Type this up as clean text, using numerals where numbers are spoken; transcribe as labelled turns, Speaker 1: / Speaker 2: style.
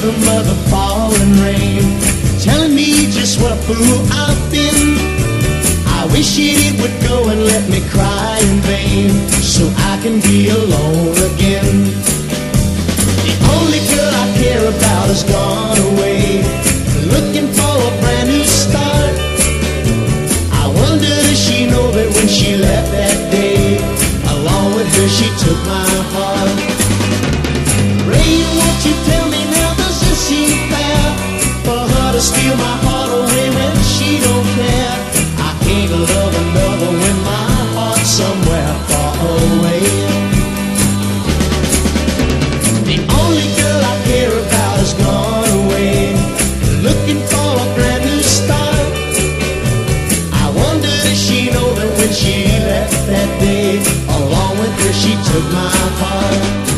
Speaker 1: rhythm of the falling rain, telling me just what a fool I've been. I wish it would go and let me cry in vain, so I can be alone again. The only girl I care about has gone away, looking for a brand new start. I wonder does she know that when she left that day, along with her she took my heart. Ray, won't you tell me now, does this seem fair for her to steal my heart away when she don't care? I can't love another when my heart's somewhere far away. The only girl I care about has gone away, looking for a brand new start. I wonder does she know that when she left that day, along with her she took my heart.